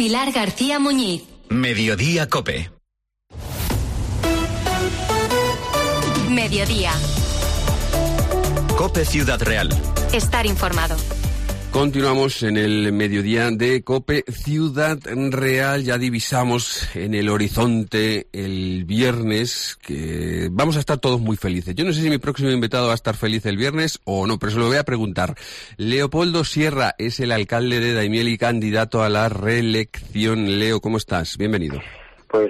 Pilar García Muñiz. Mediodía COPE. Mediodía. COPE Ciudad Real. Estar informado. Continuamos en el mediodía de COPE Ciudad Real. Ya divisamos en el horizonte el viernes, que vamos a estar todos muy felices. Yo no sé si mi próximo invitado va a estar feliz el viernes o no, pero se lo voy a preguntar. Leopoldo Sierra es el alcalde de Daimiel y candidato a la reelección. Leo, ¿cómo estás? Bienvenido. Pues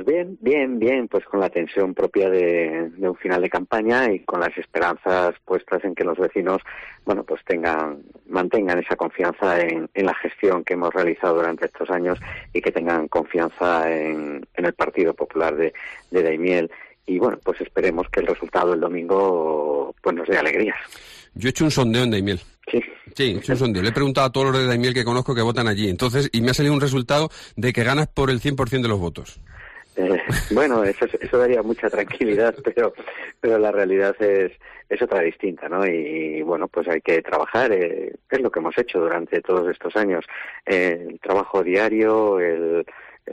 bien, pues con la tensión propia de un final de campaña y con las esperanzas puestas en que los vecinos, bueno, pues mantengan esa confianza en la gestión que hemos realizado durante estos años y que tengan confianza en el Partido Popular de Daimiel. Y bueno, pues esperemos que el resultado del domingo pues nos dé alegrías. Yo he hecho un sondeo en Daimiel. Sí, he hecho un sondeo. Le he preguntado a todos los de Daimiel que conozco que votan allí. Entonces, y me ha salido un resultado de que ganas por el 100% de los votos. Bueno, eso daría mucha tranquilidad, pero la realidad es otra distinta, ¿no? Y bueno, pues hay que trabajar, es lo que hemos hecho durante todos estos años. El trabajo diario, el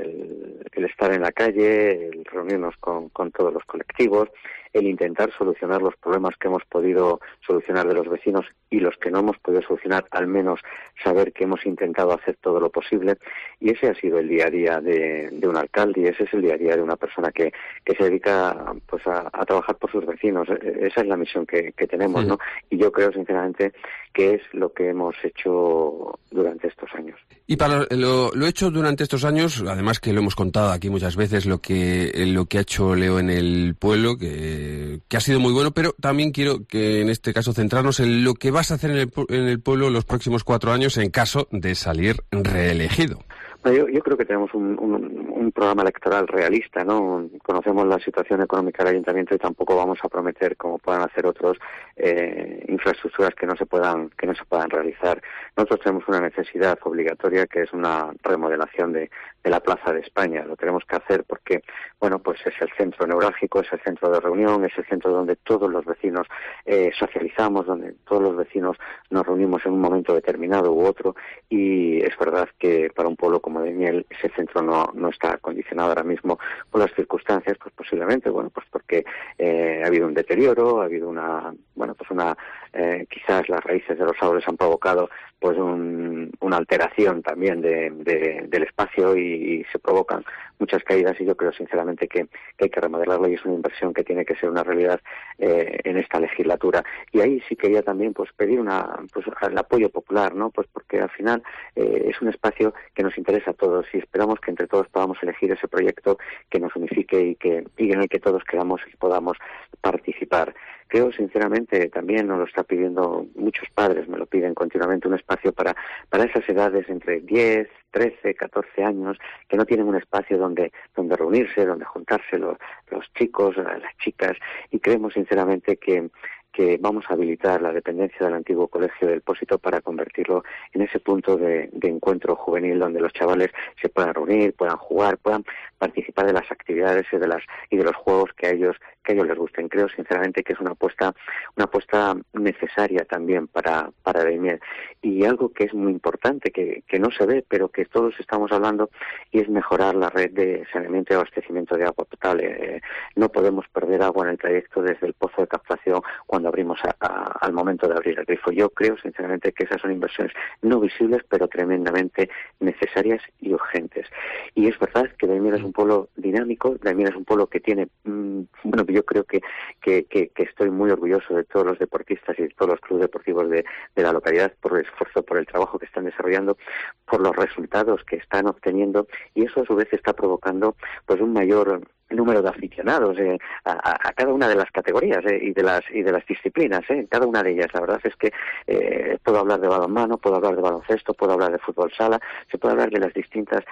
estar en la calle, el reunirnos con todos los colectivos, el intentar solucionar los problemas que hemos podido solucionar de los vecinos y los que no hemos podido solucionar, al menos saber que hemos intentado hacer todo lo posible. Y ese ha sido el día a día de un alcalde, y ese es el día a día de una persona que se dedica pues a trabajar por sus vecinos. Esa es la misión que tenemos, ¿no? Y yo creo sinceramente que es lo que hemos hecho durante estos años. Y para lo hecho durante estos años, además que lo hemos contado aquí muchas veces, lo que ha hecho Leo en el pueblo, que ha sido muy bueno, pero también quiero que en este caso centrarnos en lo que vas a hacer en el pueblo los próximos 4 años en caso de salir reelegido. Yo creo que tenemos un programa electoral realista, ¿no? Conocemos la situación económica del ayuntamiento y tampoco vamos a prometer, como puedan hacer otros, infraestructuras que no se puedan realizar. Nosotros tenemos una necesidad obligatoria que es una remodelación de la Plaza de España. Lo tenemos que hacer porque, bueno, pues es el centro neurálgico, es el centro de reunión, es el centro donde todos los vecinos socializamos, donde todos los vecinos nos reunimos en un momento determinado u otro, y es verdad que para un pueblo como Daimiel ese centro no está acondicionado ahora mismo por las circunstancias, pues posiblemente, bueno, pues porque ha habido un deterioro, ha habido quizás las raíces de los árboles han provocado pues una alteración también del espacio y se provocan muchas caídas, y yo creo sinceramente que hay que remodelarlo, y es una inversión que tiene que ser una realidad en esta legislatura. Y ahí sí quería también pues pedir el apoyo popular, ¿no? Pues porque al final es un espacio que nos interesa a todos y esperamos que entre todos podamos elegir ese proyecto que nos unifique y en el que todos queramos y podamos participar. Creo sinceramente, también nos lo está pidiendo muchos padres, me lo piden continuamente, un espacio para esas edades entre 10, 13, 14 años, que no tienen un espacio donde reunirse, donde juntarse los chicos, las chicas, y creemos sinceramente que vamos a habilitar la dependencia del antiguo Colegio del Pósito para convertirlo en ese punto de encuentro juvenil donde los chavales se puedan reunir, puedan jugar, puedan participar de las actividades y de los juegos que a ellos les gusten. Creo sinceramente que es una apuesta necesaria también para Daimiel, y algo que es muy importante, que no se ve, pero que todos estamos hablando, y es mejorar la red de saneamiento y abastecimiento de agua potable. No podemos perder agua en el trayecto desde el pozo de captación cuando abrimos al momento de abrir el grifo. Yo creo sinceramente que esas son inversiones no visibles, pero tremendamente necesarias y urgentes. Y es verdad que Daimiel es un pueblo dinámico, Daimiel es un pueblo que tiene, yo creo que estoy muy orgulloso de todos los deportistas y de todos los clubes deportivos de la localidad por el esfuerzo, por el trabajo que están desarrollando, por los resultados que están obteniendo, y eso a su vez está provocando pues un mayor número de aficionados a cada una de las categorías y de las disciplinas, cada una de ellas. La verdad es que puedo hablar de balonmano, puedo hablar de baloncesto, puedo hablar de fútbol sala, se puede hablar de las distintas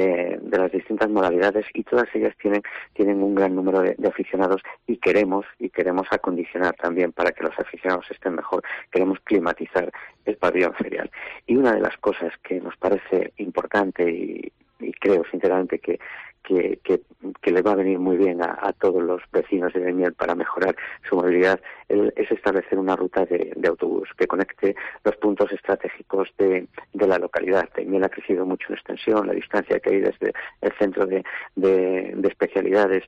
modalidades, y todas ellas tienen un gran número de aficionados, y queremos acondicionar también para que los aficionados estén mejor. Queremos climatizar el pabellón ferial. Y una de las cosas que nos parece importante y creo sinceramente que le va a venir muy bien a todos los vecinos de Daimiel para mejorar su movilidad, es establecer una ruta de autobús que conecte los puntos estratégicos de la localidad. Daimiel ha crecido mucho en extensión, la distancia que hay desde el centro de especialidades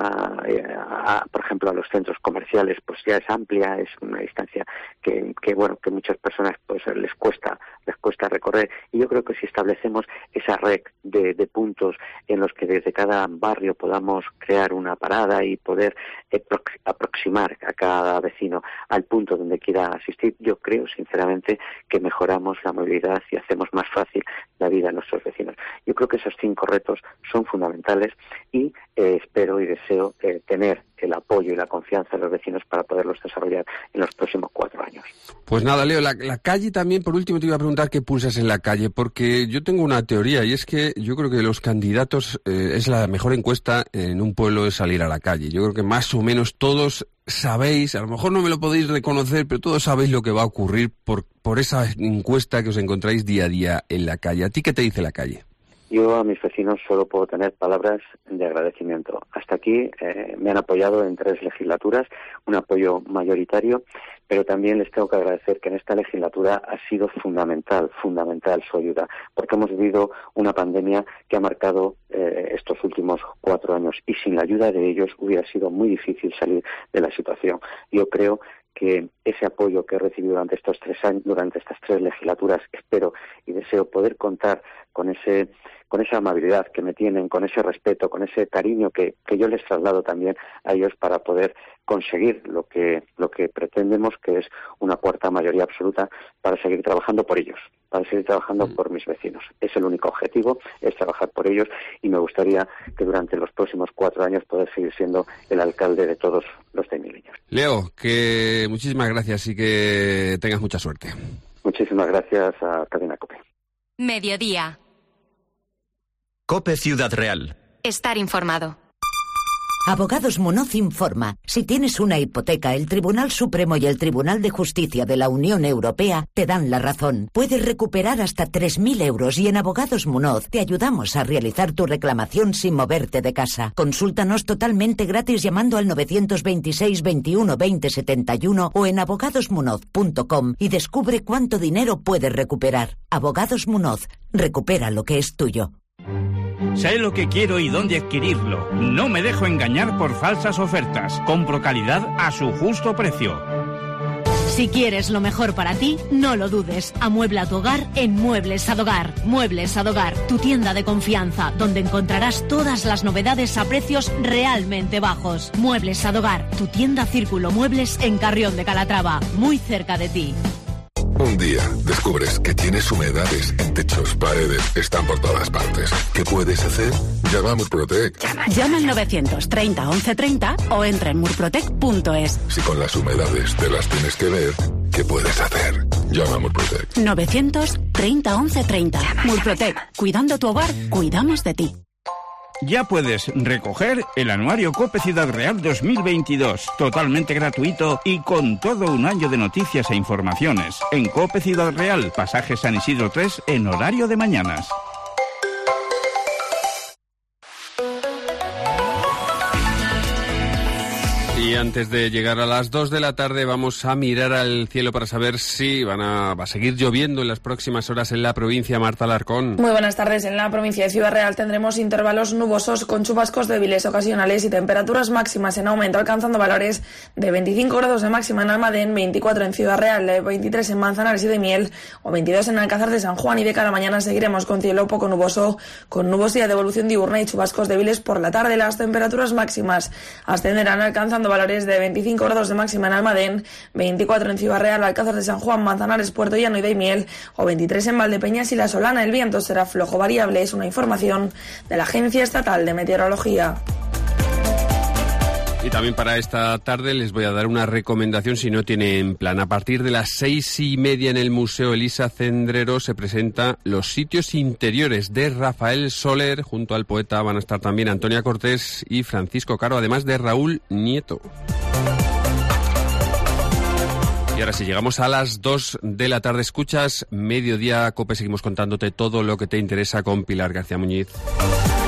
por ejemplo, a los centros comerciales, pues ya es amplia, es una distancia que muchas personas pues les cuesta recorrer. Y yo creo que si establecemos esa red de puntos en los que desde cada barrio podamos crear una parada y poder aproximar a cada vecino al punto donde quiera asistir, yo creo sinceramente que mejoramos la movilidad y hacemos más fácil la vida a nuestros vecinos. Yo creo que esos 5 retos son fundamentales y espero y deseo tener el apoyo y la confianza de los vecinos para poderlos desarrollar en los próximos 4 años. Pues nada, Leo, la calle también, por último te iba a preguntar qué pulsas en la calle, porque yo tengo una teoría y es que yo creo que los candidatos es la mejor encuesta en un pueblo es salir a la calle. Yo creo que más o menos todos sabéis, a lo mejor no me lo podéis reconocer, pero todos sabéis lo que va a ocurrir por esa encuesta que os encontráis día a día en la calle. ¿A ti qué te dice la calle? Yo a mis vecinos solo puedo tener palabras de agradecimiento. Hasta aquí me han apoyado en 3 legislaturas, un apoyo mayoritario, pero también les tengo que agradecer que en esta legislatura ha sido fundamental su ayuda, porque hemos vivido una pandemia que ha marcado estos últimos 4 años y sin la ayuda de ellos hubiera sido muy difícil salir de la situación. Yo creo que ese apoyo que he recibido durante estos 3 años, durante estas 3 legislaturas, espero y deseo poder contar con esa amabilidad que me tienen, con ese respeto, con ese cariño que yo les traslado también a ellos para poder conseguir lo que pretendemos, que es una cuarta mayoría absoluta, para seguir trabajando por ellos, para seguir trabajando por mis vecinos. Es el único objetivo, es trabajar por ellos, y me gustaría que durante los próximos 4 años poder seguir siendo el alcalde de todos los daimieleños. Leo, que muchísimas gracias y que tengas mucha suerte. Muchísimas gracias a Cadena COPE. Mediodía. COPE Ciudad Real. Estar informado. Abogados Munoz informa. Si tienes una hipoteca, el Tribunal Supremo y el Tribunal de Justicia de la Unión Europea te dan la razón. Puedes recuperar hasta 3.000 euros y en Abogados Munoz te ayudamos a realizar tu reclamación sin moverte de casa. Consúltanos totalmente gratis llamando al 926 21 20 71 o en abogadosmunoz.com y descubre cuánto dinero puedes recuperar. Abogados Munoz. Recupera lo que es tuyo. Sé lo que quiero y dónde adquirirlo. No me dejo engañar por falsas ofertas. Compro calidad a su justo precio. Si quieres lo mejor para ti, no lo dudes. Amuebla tu hogar en Muebles Adogar. Muebles Adogar, tu tienda de confianza, donde encontrarás todas las novedades a precios realmente bajos. Muebles Adogar, tu tienda Círculo Muebles en Carrión de Calatrava, muy cerca de ti. Un día descubres que tienes humedades en techos, paredes, están por todas partes. ¿Qué puedes hacer? Llama a Murprotec. Llama al 930 1130 o entra en murprotec.es. Si con las humedades te las tienes que ver, ¿qué puedes hacer? Llama a Murprotec. 930 1130. Murprotec. Cuidando tu hogar, cuidamos de ti. Ya puedes recoger el anuario COPE Ciudad Real 2022, totalmente gratuito y con todo un año de noticias e informaciones. En COPE Ciudad Real, pasaje San Isidro 3, en horario de mañanas. Y antes de llegar a las 2 de la tarde vamos a mirar al cielo para saber si va a seguir lloviendo en las próximas horas en la provincia. Marta Alarcón. Muy buenas tardes. En la provincia de Ciudad Real tendremos intervalos nubosos con chubascos débiles ocasionales y temperaturas máximas en aumento, alcanzando valores de 25 grados de máxima en Almadén, 24 en Ciudad Real, 23 en Manzanares y Daimiel o 22 en Alcázar de San Juan. Y de cara a mañana seguiremos con cielo poco nuboso, con nubosidad de evolución diurna y chubascos débiles por la tarde. Las temperaturas máximas ascenderán alcanzando valores de 25 grados de máxima en Almadén, 24 en Ciudad Real, Alcázar de San Juan, Manzanares, Puerto Llano y Daimiel o 23 en Valdepeñas y La Solana. El viento será flojo variable, es una información de la Agencia Estatal de Meteorología. Y también para esta tarde les voy a dar una recomendación si no tienen plan. A partir de las 6:30 en el Museo Elisa Cendrero se presenta Los sitios interiores de Rafael Soler. Junto al poeta van a estar también Antonia Cortés y Francisco Caro, además de Raúl Nieto. Y ahora sí, llegamos a las 2 de la tarde. Escuchas Mediodía COPE. Seguimos contándote todo lo que te interesa con Pilar García Muñiz.